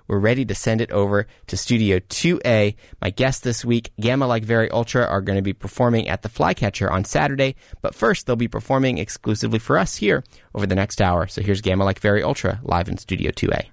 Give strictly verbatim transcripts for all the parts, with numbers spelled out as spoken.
we're ready to send it over to Studio two A. My guests this week, Gamma Like Very Ultra, are going to be performing at the Flycatcher on Saturday, but first they'll be performing exclusively for us here over the next hour. So here's Gamma Like Very Ultra live in Studio two A.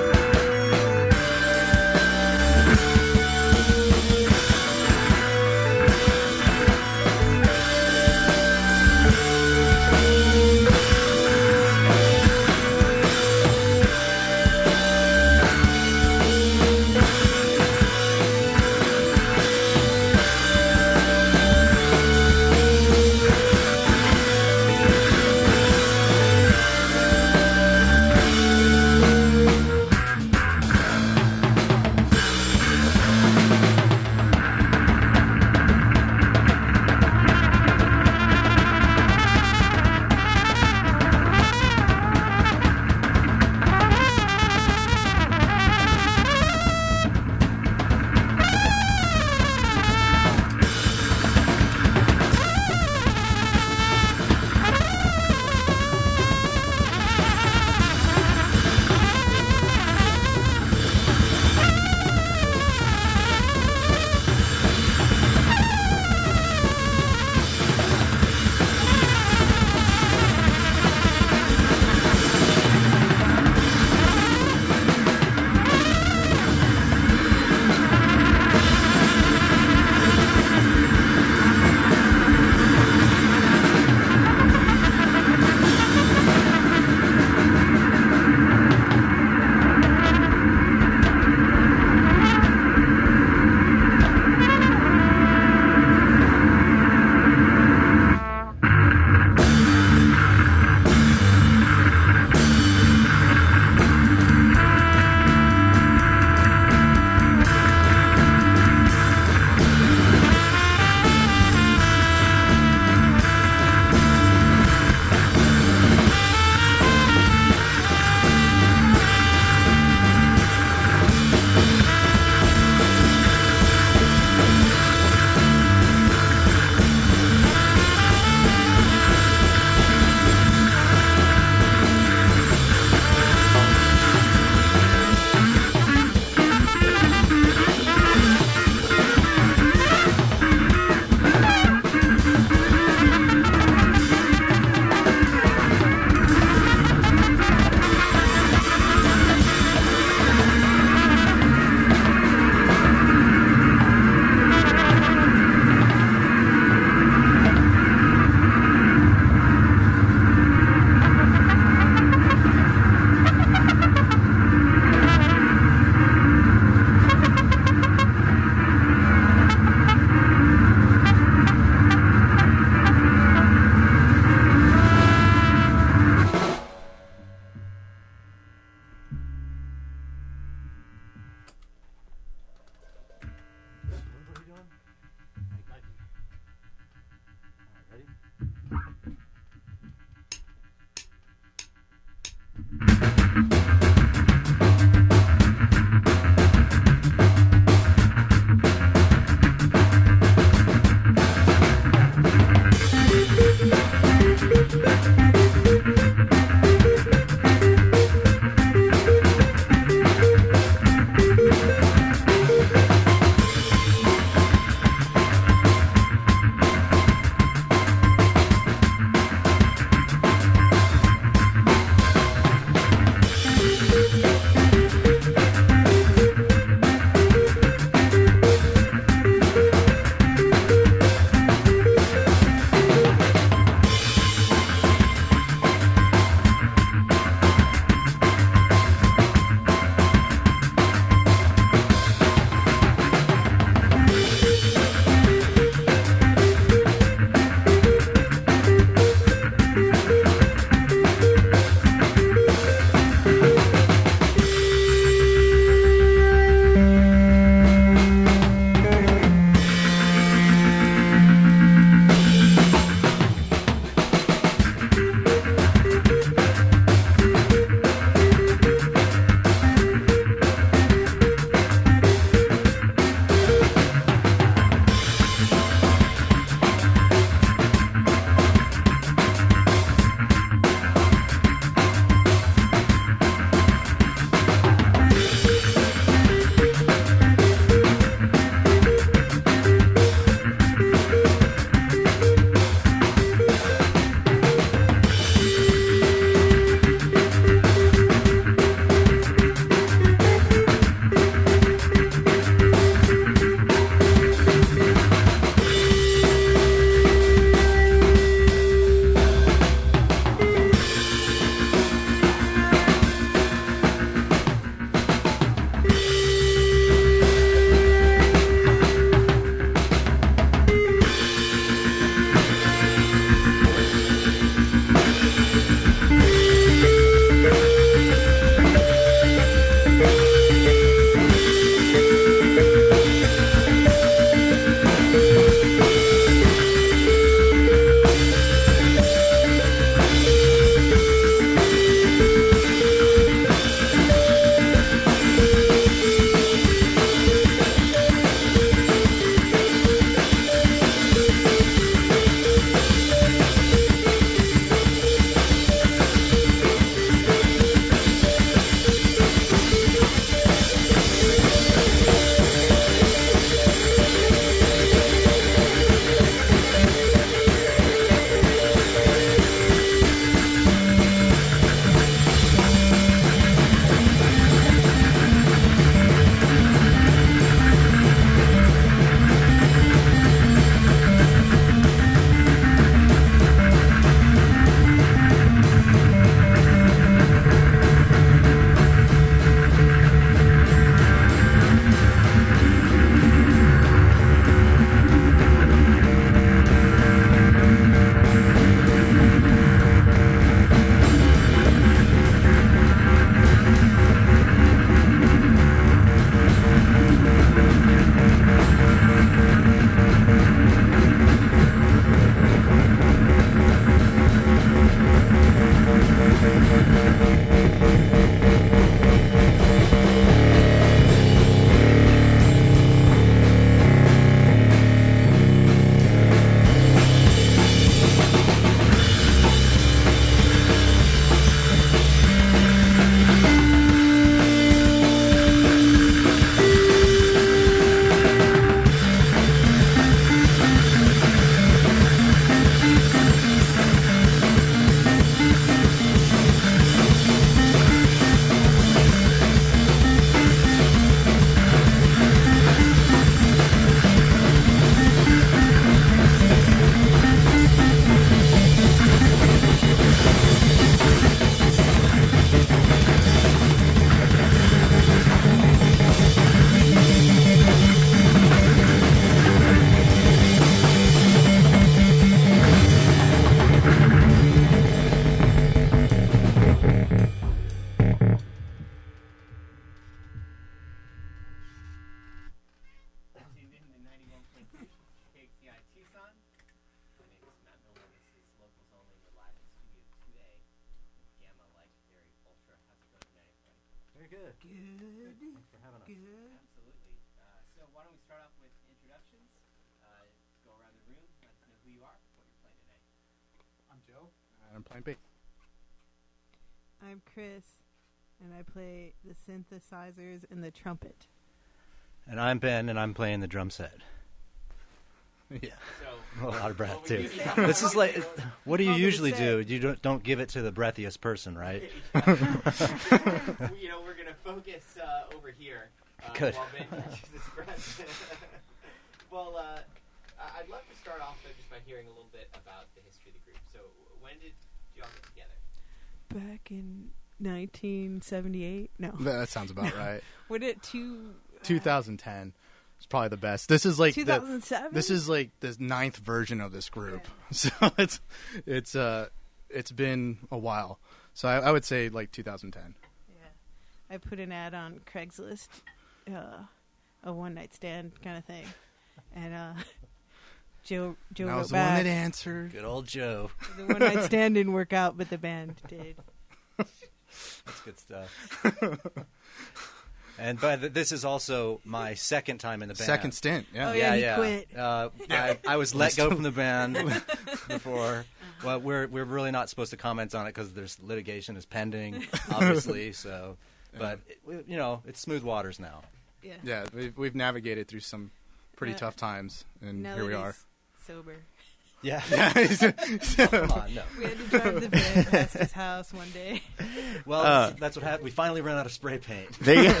K X C I Tucson. My name is Matt Miller. This is Locals Only. We're live in Studio two A with Gamma Like Very Ultra. How's it going tonight, everybody? Very good. Good. Thanks for having us. Good. Absolutely. Uh, so why don't we start off with introductions? Uh, go around the room. Let us know who you are, what you're playing tonight. I'm Joe, and I'm playing bass. I'm Chris, and I play the synthesizers and the trumpet. And I'm Ben, and I'm playing the drum set. Yeah. So, A lot of breath, well, we too. usually have This is like, what do you Welcome to usually set. do? You don't, don't give it to the breathiest person, right? you know, we're going to focus uh, over here. Uh, Good. While Ben catches his breath. Well, uh, I- I'd love to start off though, just by hearing a little bit about the history of the group. So, when did you all get together? Back in nineteen seventy-eight? No. That sounds about right. What did two... twenty ten is probably the best. This is like two the, thousand seven? this is like the ninth version of this group. So it's it's uh it's been a while. So I, I would say like two thousand ten. Yeah. I put an ad on Craigslist, uh, a one-night stand kind of thing. And uh, Joe, Joe And I wrote was the one back. that answered. Good old Joe. The one-night stand didn't work out, but the band did. That's good stuff. And by the, this is also my second time in the band. Second stint. Yeah. Oh, yeah, he quit. Uh, I, I was let go from the band before. Well, we're we're really not supposed to comment on it because there's litigation is pending, obviously. So, but it, we- you know, it's smooth waters now. Yeah. Yeah, we've we've navigated through some pretty Uh, tough times, and Now here we that are. he's sober. Yeah. Yeah. Come on, no. We had to drive the van past his house one day. Well, Uh, that's, that's what happened. We finally ran out of spray paint. There you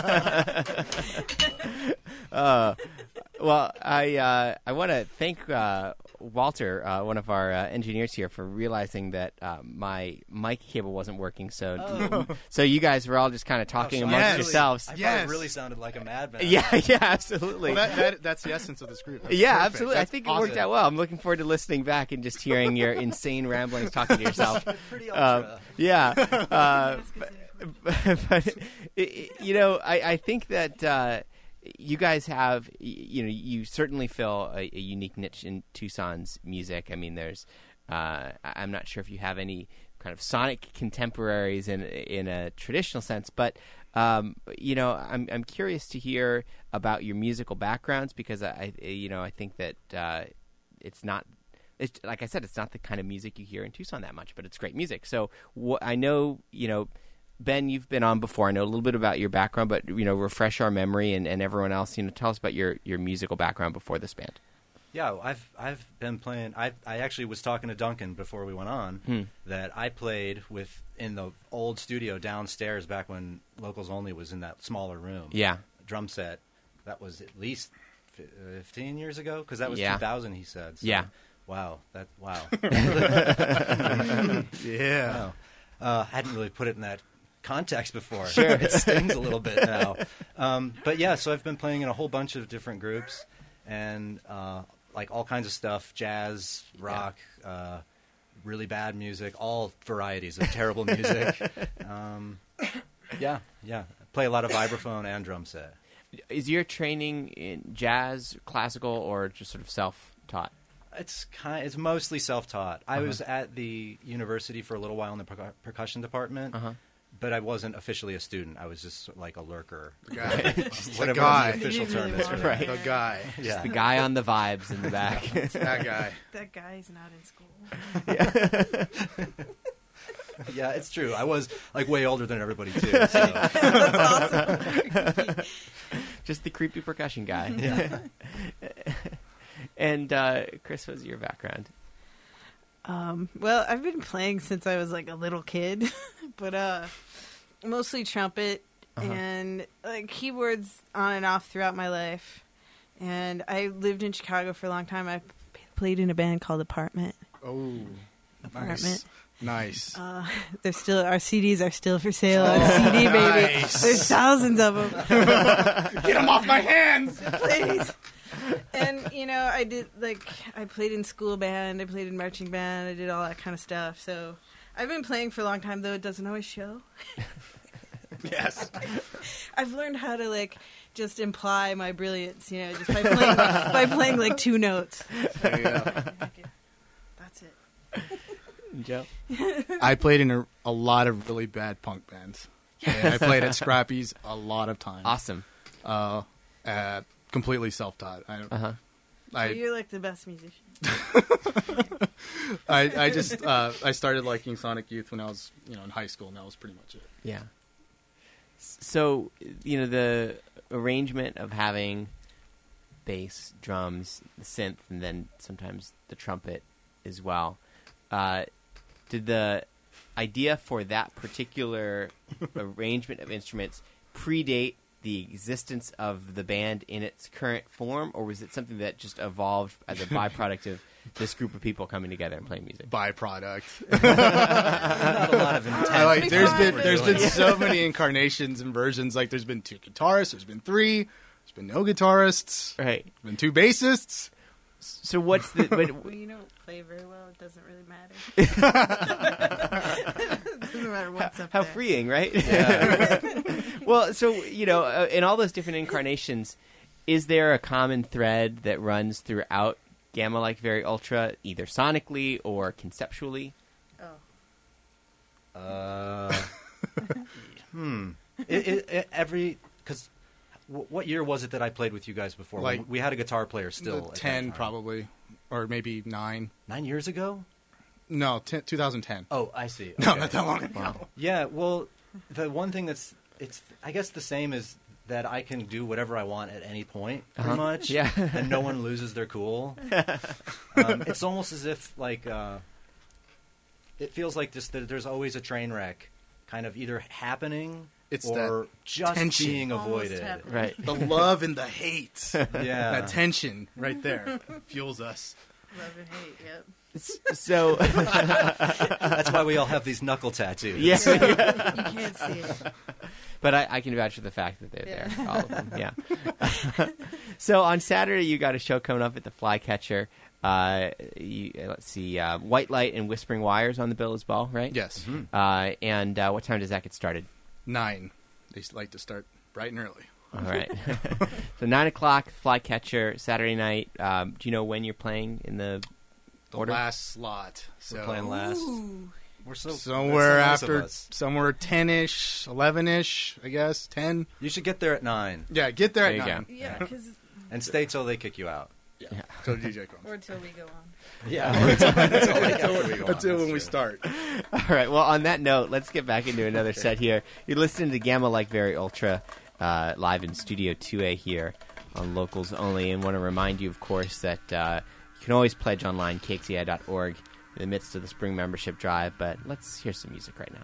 uh, well, I uh, I want to thank uh, Walter, uh, one of our uh, engineers here, for realizing that uh, my mic cable wasn't working. So, Oh. so you guys were all just kind of talking so amongst yes. yourselves. I Yes. probably really sounded like a madman. Yeah, yeah, absolutely. Well, that, that, that's the essence of this group. That's yeah, perfect. absolutely. I That's think it awesome. worked out well. I'm looking forward to listening back and just hearing your insane ramblings, talking to yourself. Pretty Um, ultra. yeah, uh, but, but it, it- you know, I, I think that uh, you guys have, y- you know, you certainly fill a, a unique niche in Tucson's music. I mean, there's, uh, I- I'm not sure if you have any kind of sonic contemporaries in in a traditional sense, but um, you know, I'm I'm curious to hear about your musical backgrounds because I, I you know, I think that uh, it's not. It's, like I said, it's not the kind of music you hear in Tucson that much, but it's great music. So wh- I know, you know, Ben, you've been on before. I know a little bit about your background, but, you know, refresh our memory and, and everyone else, you know, tell us about your, your musical background before this band. Yeah, I've I've been playing. I I actually was talking to Duncan before we went on Hmm. that I played with in the old studio downstairs back when Locals Only was in that smaller room. Yeah. Drum set. That was at least fi- uh, fifteen years ago because that was Yeah. two thousand. He said. So, Yeah. Wow. That wow. Yeah. Wow. Uh, I hadn't really put it in that context before. Sure. It stings a little bit now. Um, but yeah, so I've been playing in a whole bunch of different groups and uh, like all kinds of stuff, jazz, rock, uh, really bad music, all varieties of terrible music. Um, yeah, yeah. Play a lot of vibraphone and drum set. Is your training in jazz, classical, or just sort of self-taught? It's kind. It's mostly self-taught. I Uh-huh. was at the university for a little while in the percu- percussion department, Uh-huh. but I wasn't officially a student. I was just like a lurker. The guy. Whatever the guy. the official You term really is. want for it. that. The guy. Yeah. The guy on the vibes in the back. That guy. That guy's not in school. Yeah, it's true. I was like way older than everybody too. So. That's awesome. Just the creepy percussion guy. Yeah. And uh, Chris, what's your background? Um, well, I've been playing since I was like a little kid, but uh, mostly trumpet Uh-huh. and like keyboards on and off throughout my life. And I lived in Chicago for a long time. I p- played in a band called Apartment. Oh, Apartment. nice. Nice. Uh, they're still our C Ds are still for sale on C D, baby. nice. There's thousands of them. Get him off my hands! Please. And you know, I did like I played in school band, I played in marching band, I did all that kind of stuff. So I've been playing for a long time, though it doesn't always show. Yes. I've learned how to like just imply my brilliance, you know, just by playing by playing like two notes. There you go. That's it. Joe? I played in a, a lot of really bad punk bands. And I played at Scrappy's a lot of times. Awesome. Uh, uh, completely self-taught. I, Uh-huh. I, You're like the best musician. I, I just uh, I started liking Sonic Youth when I was you know in high school, and that was pretty much it. Yeah. S- So, you know, the arrangement of having bass, drums, the synth, and then sometimes the trumpet as well. Uh, did the idea for that particular arrangement of instruments predate the existence of the band in its current form, or was it something that just evolved as a byproduct of this group of people coming together and playing music? Byproduct. Not a lot of intent. I like, there's been We're there's doing. been so many incarnations and versions. Like there's been two guitarists, there's been three, there's been no guitarists, Right. there's been two bassists. So what's the... But, Well, you don't play very well. It doesn't really matter. It doesn't matter what's up how there. freeing, right? Yeah. Well, so, you know, uh, in all those different incarnations, is there a common thread that runs throughout Gamma Like Very Ultra, either sonically or conceptually? Oh. Uh, hmm. It, it, it, every because w- what year was it that I played with you guys before? Like, we had a guitar player still. The at that ten time. probably, or maybe nine. Nine years ago. No, ten, twenty ten. Oh, I see. No, Okay. not that long ago. Wow. Yeah. Well, the one thing that's it's I guess the same is that I can do whatever I want at any point, pretty Uh-huh. much. Yeah. And no one loses their cool. um, it's almost as if like uh, it feels like just that there's always a train wreck, kind of either happening It's or that just tension. being Almost avoided. happened. Right. The love and the hate. Yeah. That tension right there fuels us. Love and hate, yep. So, That's why we all have these knuckle tattoos. yes. You can't see it. But I, I can vouch for the fact that they're Yeah. there, all of them. Yeah. So on Saturday, you got a show coming up at the Flycatcher. Uh, you, uh, let's see, uh, White Light and Whispering Wires on the bill as well, right? Yes. Uh, and uh, what time does that get started? Nine. They like to start bright and early. All right. So nine o'clock, Flycatcher, Saturday night. Um, do you know when you're playing in the The order? last slot. So We're playing last. Ooh. We're so somewhere that's so nice of after, us. somewhere ten-ish, eleven-ish, I guess, ten. You should get there at nine Yeah, get there, There you at go. nine. Yeah, because and stay till they kick you out. Yeah. Yeah. So D J comes. or until we go on. Yeah. until, until, Until, until when we start. All right. Well, on that note, let's get back into another set here. You're listening to Gamma Like Very Ultra uh, live in Studio two A here on Locals Only, and want to remind you, of course, that uh, you can always pledge online, K X E I dot org, in the midst of the spring membership drive. But let's hear some music right now.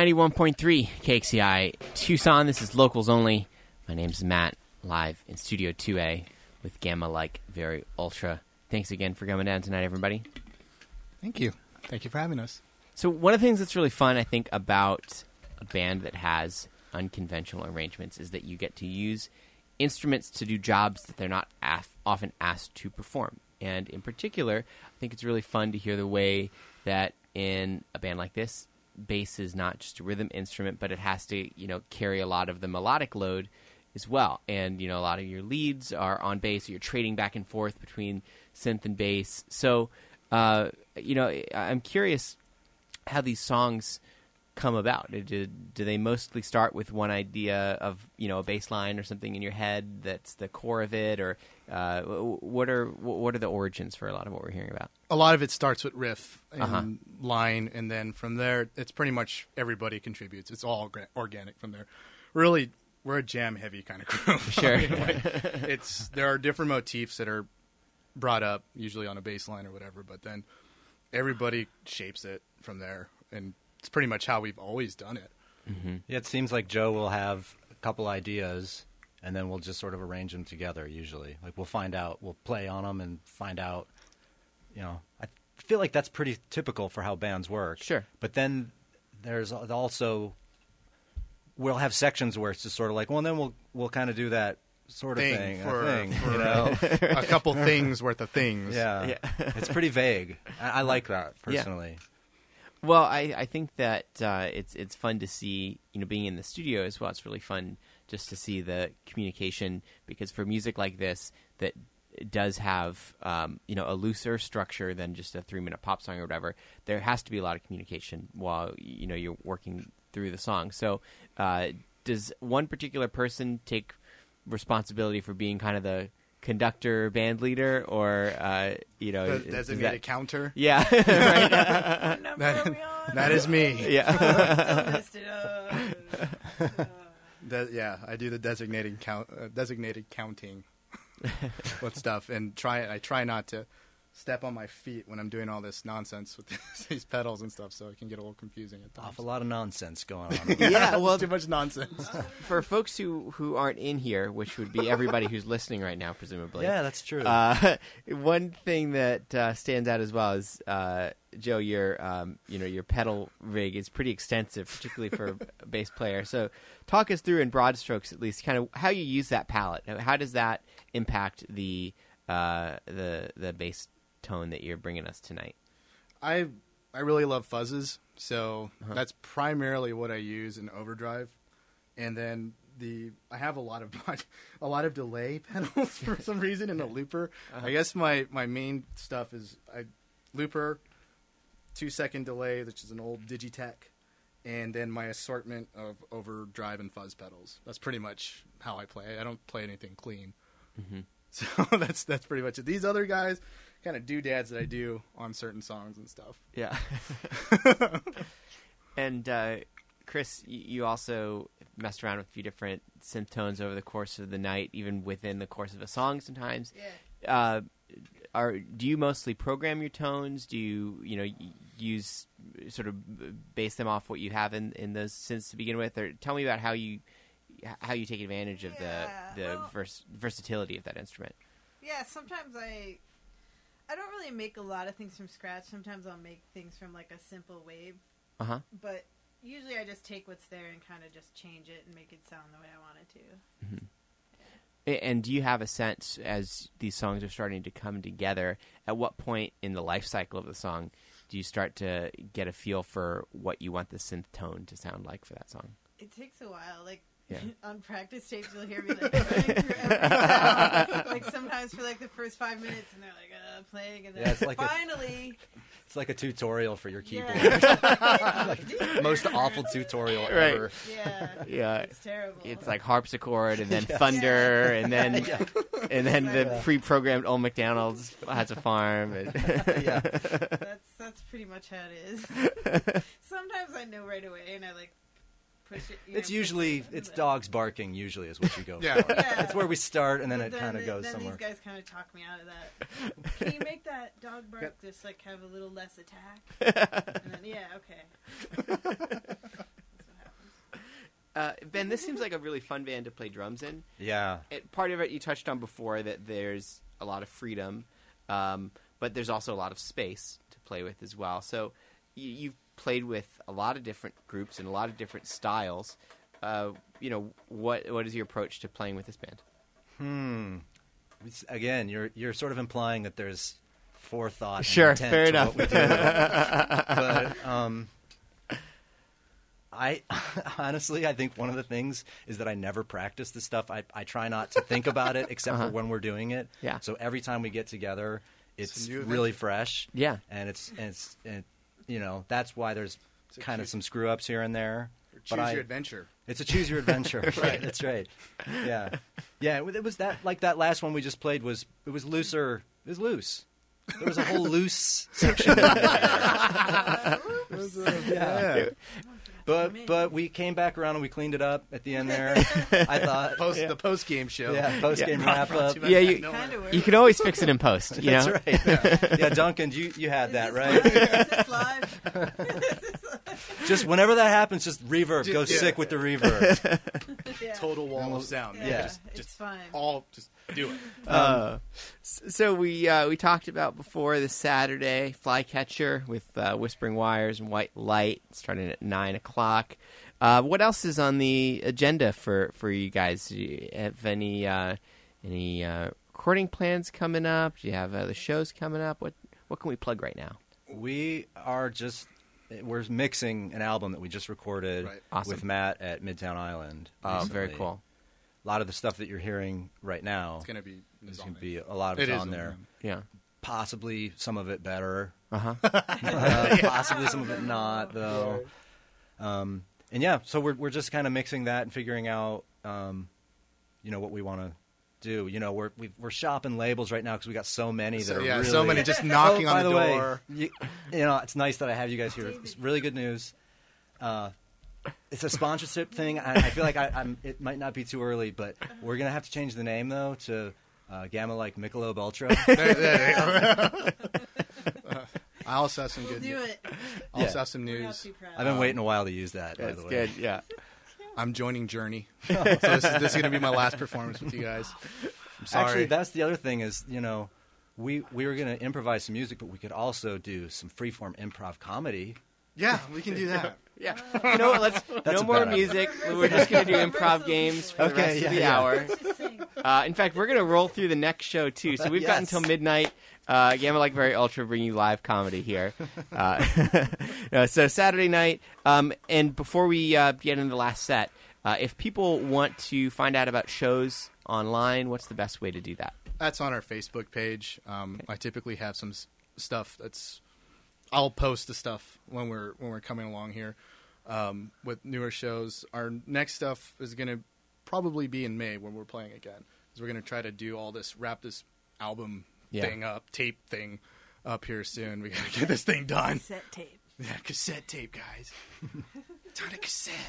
ninety-one point three K X C I Tucson. This is Locals Only. My name's Matt, live in Studio two A with Gamma Like Very Ultra. Thanks again for coming down tonight, everybody. Thank you. Thank you for having us. So one of the things that's really fun, I think, about a band that has unconventional arrangements is that you get to use instruments to do jobs that they're not af- often asked to perform. And in particular, I think it's really fun to hear the way that in a band like this, bass is not just a rhythm instrument, but it has to, you know, carry a lot of the melodic load as well. And, you know, a lot of your leads are on bass, so you're trading back and forth between synth and bass. So, uh, you know, I'm curious how these songs come about. Do, do they mostly start with one idea of, you know, a bass line or something in your head that's the core of it, or uh, what are what are the origins for a lot of what we're hearing about? A lot of it starts with riff and Uh-huh. line, and then from there, it's pretty much everybody contributes. It's all gra- organic from there. Really, we're a jam-heavy kind of group. Sure. I mean, like, it's there are different motifs that are brought up, usually on a bass line or whatever, but then everybody shapes it from there, and it's pretty much how we've always done it. Mm-hmm. Yeah, it seems like Joe will have a couple ideas, and then we'll just sort of arrange them together. Usually, like we'll find out, we'll play on them and find out. You know, I feel like that's pretty typical for how bands work. Sure. But then there's also we'll have sections where it's just sort of like, well, then we'll we'll kind of do that sort of Thing thing, for- a thing, for- you know. A couple things worth of things. Yeah, Yeah. it's pretty vague. I, I like that personally. Well, I, I think that uh, it's it's fun to see, you know, being in the studio as well. It's really fun just to see the communication, because for music like this that does have, um, you know, a looser structure than just a three-minute pop song or whatever, there has to be a lot of communication while, you know, you're working through the song. So uh, does one particular person take responsibility for being kind of the conductor, band leader, or uh, you know, The is- is designated that- counter. Yeah, right. What number That- are we on? that is me. Yeah. Still missed it. Uh, uh, De- yeah, I do the designated count, uh, designated counting with stuff, and try. I try not to step on my feet when I'm doing all this nonsense with these pedals and stuff, so it can get a little confusing at times. Awful lot of nonsense going on. Yeah, well, too much nonsense. for folks who, who aren't in here, which would be everybody who's listening right now, presumably. Yeah, that's true. Uh, one thing that uh, stands out as well is, uh, Joe, your um, you know your pedal rig is pretty extensive, particularly for a bass player. So, talk us through in broad strokes, at least, kind of how you use that palette. How does that impact the uh, the the bass tone that you're bringing us tonight? I I really love fuzzes, so Uh-huh. that's primarily what I use in overdrive, and then the I have a lot of a lot of delay pedals for some reason in a looper. Uh-huh. I guess my my main stuff is I looper, two second delay, which is an old Digitech, and then my assortment of overdrive and fuzz pedals. That's pretty much how I play. I don't play anything clean. Mm-hmm. So that's that's pretty much it. These other guys, kind of doodads that I do on certain songs and stuff. Yeah. And uh, Chris, y- you also messed around with a few different synth tones over the course of the night, even within the course of a song sometimes. yeah. Uh, are do you mostly program your tones? Do you you know y- use sort of base them off what you have in, in those synths to begin with, or tell me about how you how you take advantage of Yeah, the the well- vers- versatility of that instrument? Yeah, sometimes I I don't really make a lot of things from scratch. Sometimes I'll make things from like a simple wave, Uh huh. but usually I just take what's there and kind of just change it and make it sound the way I want it to. And do you have a sense, as these songs are starting to come together, at what point in the life cycle of the song do you start to get a feel for what you want the synth tone to sound like for that song? It takes a while. Like Yeah. on practice tapes, you'll hear me like running through every sound. Like sometimes for like the first five minutes, and they're like uh, playing, and then Yeah, it's like a- finally, It's like a tutorial for your keyboard. yeah, Most awful tutorial Right. ever. yeah, Yeah. it's terrible. It's like harpsichord, and then Yes. thunder, and then Yeah. and then the Yeah. pre-programmed Old McDonald's has a farm. And Yeah. That's that's pretty much how it is. Sometimes I know right away, and I like push it. You It's know, usually push it, it's but- dogs barking. Usually is what you go Yeah. for. Yeah. It's where we start, and then But it kind of the- goes then somewhere. these guys kind of talk me out of that. Can you make that dog bark just like have a little less attack? And then yeah, okay. That's Uh, Ben, this seems like a really fun band to play drums in. Yeah. It, part of it you touched on before, that there's a lot of freedom, um, but there's also a lot of space to play with as well. So you, you've played with a lot of different groups and a lot of different styles. Uh, you know, what what is your approach to playing with this band? Hmm. It's- Again, you're you're sort of implying that there's forethought. and Sure, intent fair to enough. what we do. But um, I honestly, I think one of the things is that I never practice this stuff. I I try not to think about it except Uh-huh. for when we're doing it. Yeah. So every time we get together, it's It's a new really adventure. fresh. Yeah. And it's and it's and you know that's why there's It's a kind of choose- some screw ups here and there. Choose But I- your adventure. It's a choose your adventure. Right, that's right. Yeah, yeah. It was that like that last one we just played was it was looser. It was loose. There was a whole loose section. yeah. Yeah. But but we came back around and we cleaned it up at the end there. I thought. Post yeah. the post game show. Yeah, post game Yeah. wrap up. Yeah, you- Kind of You can always fix it in post. You That's know? right. Yeah. yeah, Duncan, you you had that right. Is this live? Just whenever that happens, just reverb. Go Yeah. sick with the reverb. Yeah. Total wall of sound. Yeah, Yeah. Just, it's just fine. all just do it. Uh, s- so we uh, we talked about before this Saturday Flycatcher with uh, Whispering Wires and White Light starting at nine o'clock. Uh, what else is on the agenda for, for you guys? Do you have any uh, any uh, recording plans coming up? Do you have other shows coming up? What what can we plug right now? We are just we're mixing an album that we just recorded Right. Awesome. with Matt at Midtown Island. Oh, very recently. cool. A lot of the stuff that you're hearing right now It's gonna be. is is going on to there. be a lot of It it is on there. Yeah. Possibly some of it better. Uh-huh. Uh, possibly some of it not, though. Um, and yeah, so we're we're just kind of mixing that and figuring out, um, you know, what we want to do. You know, we're we, we're shopping labels right now because we got so many that So, are yeah, really so many just knocking Oh, on by the, the, way, door. you, you know, it's nice that I have you guys here. It's really good news. Uh, it's a sponsorship thing. I, I feel like I, I'm. It might not be too early, but we're gonna have to change the name though to uh, Gamma like Michelob Ultra. There- there you go. Uh, I also have some We'll good. do it. I also Yeah. have some We're not news. too proud. I've been waiting a while to use that. By That's the way. good. Yeah. I'm joining Journey. So this is, this is gonna be my last performance with you guys. I'm sorry. Actually, that's the other thing is, you know, we we were going to improvise some music, but we could also do some freeform improv comedy. yeah, we can do that. Yeah. You know what? Let's no a more bad idea. music. We're just going to do improv games for the Okay, rest yeah, of the yeah. hour. Uh, in fact, we're going to roll through the next show too. So we've got Yes. until midnight. Uh, Gamma Like Very Ultra bring you live comedy here. Uh, uh, so Saturday night. Um, and before we uh, get into the last set, uh, if people want to find out about shows online, what's the best way to do that? That's on our Facebook page. Um, I typically have some s- stuff that's. I'll post the stuff when we're when we're coming along here um, with newer shows. Our next stuff is going to probably be in May when we're playing again. Because we're going to try to do all this, wrap this album Yeah. thing up, tape thing up here soon. We got to get this thing done. Set tape. Yeah, cassette tape, guys. It's on a cassette,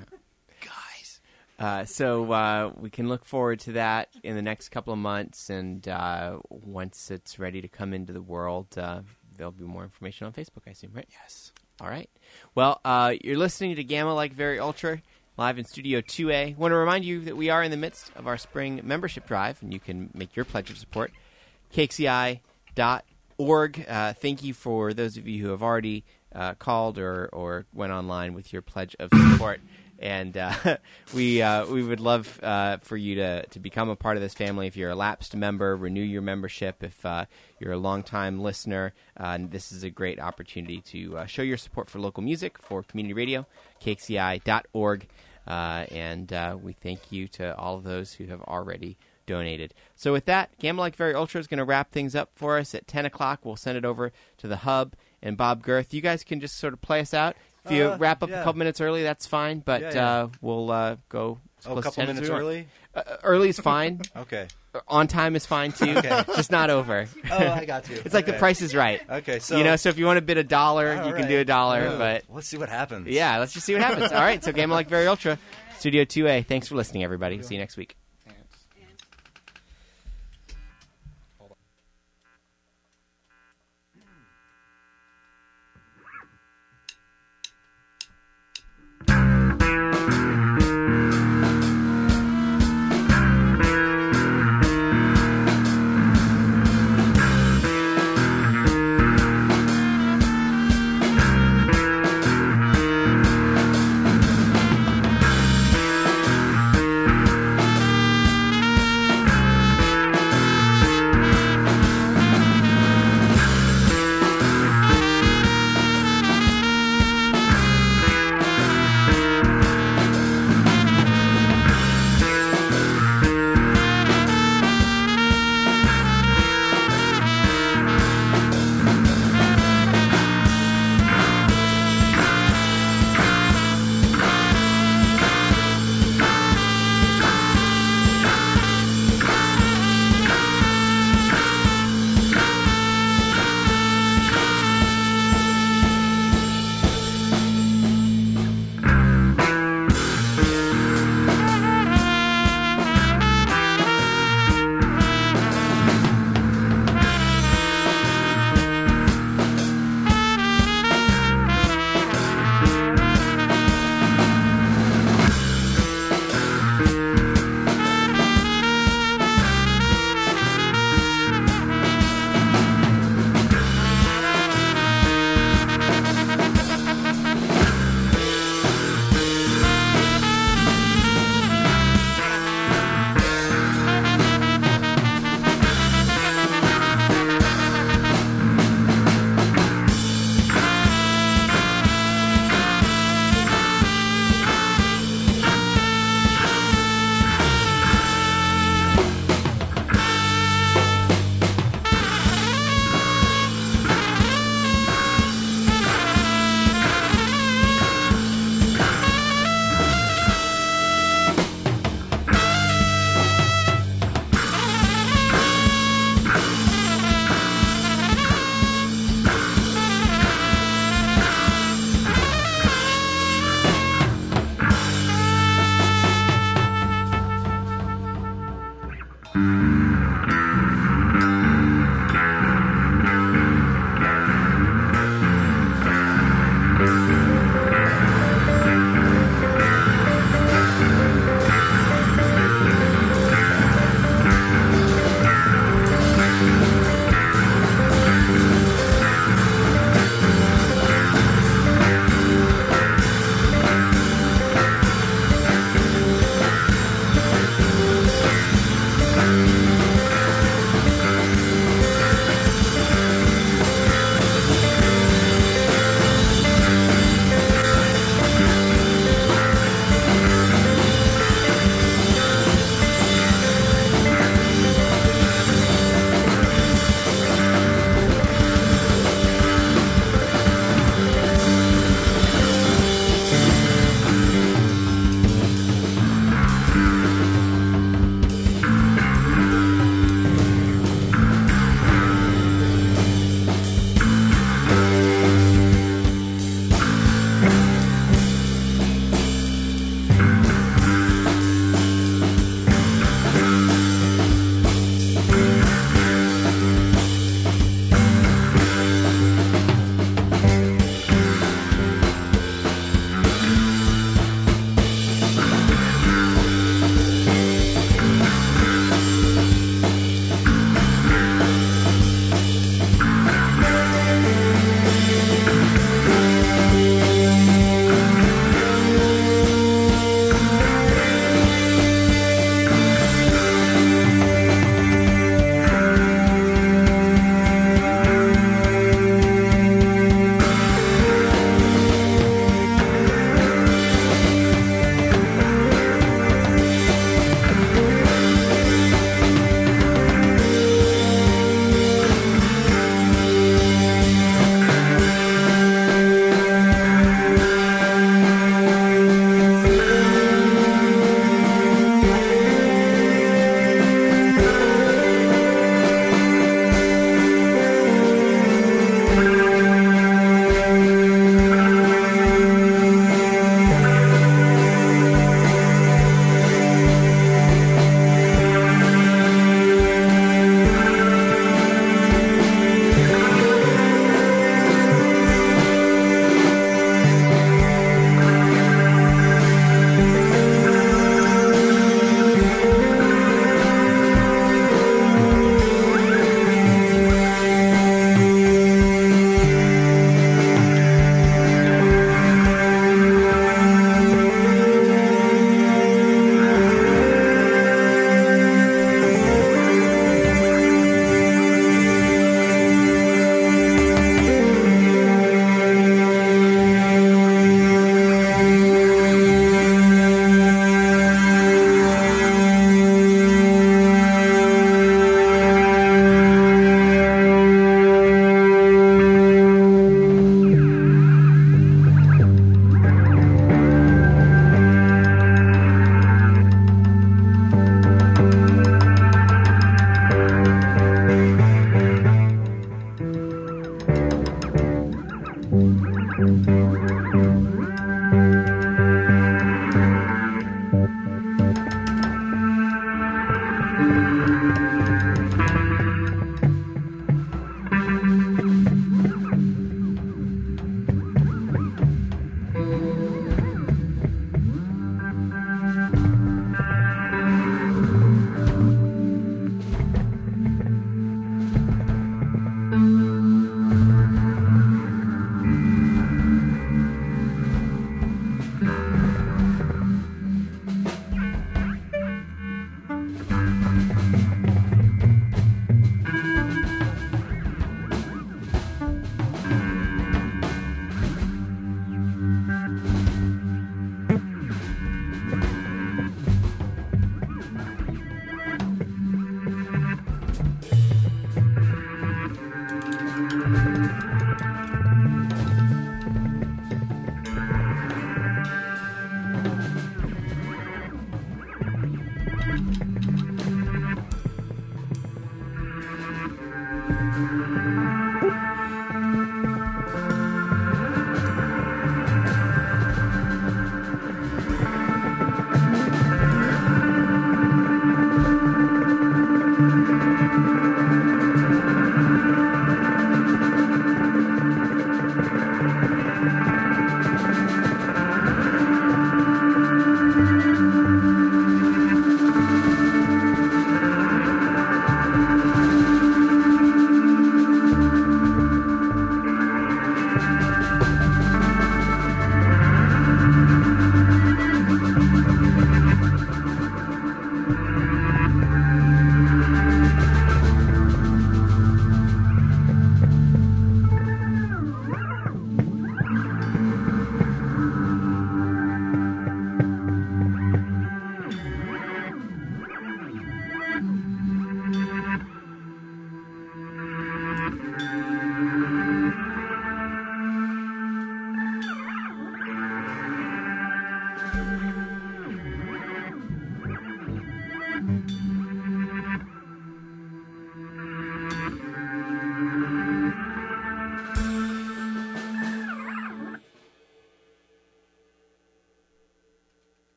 guys. Uh, so uh, we can look forward to that in the next couple of months, and uh, once it's ready to come into the world, uh, there'll be more information on Facebook, I assume, right? Yes. All right. Well, uh, you're listening to Gamma Like Very Ultra, live in Studio two A. want to remind you that we are in the midst of our spring membership drive, and you can make your pledge of support. K X C I dot org. Uh, thank you for those of you who have already uh, called or, or went online with your pledge of support. And uh, we uh, we would love uh, for you to, to become a part of this family. If you're a lapsed member, renew your membership. If uh, you're a longtime listener, uh, this is a great opportunity to uh, show your support for local music, for community radio, K X C I dot org. Uh, and uh, we thank you to all of those who have already donated. So with that, Gamma Like Very Ultra is going to wrap things up for us at ten o'clock. We'll send it over to the hub and Bob Girth. You guys can just sort of play us out. If you Uh, wrap up yeah. a couple minutes early, that's fine. But Yeah, yeah. Uh, we'll uh, go as Oh, a close to couple ten as minutes we want. early. Uh, early is fine. Okay. On time is fine too. Okay. Just not over. Oh, I got you. It's like the Okay. Price is Right. Okay, so you know, so if you want to bid a dollar, All you can right. do a dollar. Yeah. But let's see what happens. yeah, let's just see what happens. All right. So Gamma Like Very Ultra, Studio two A. Thanks for listening, everybody. See you next week.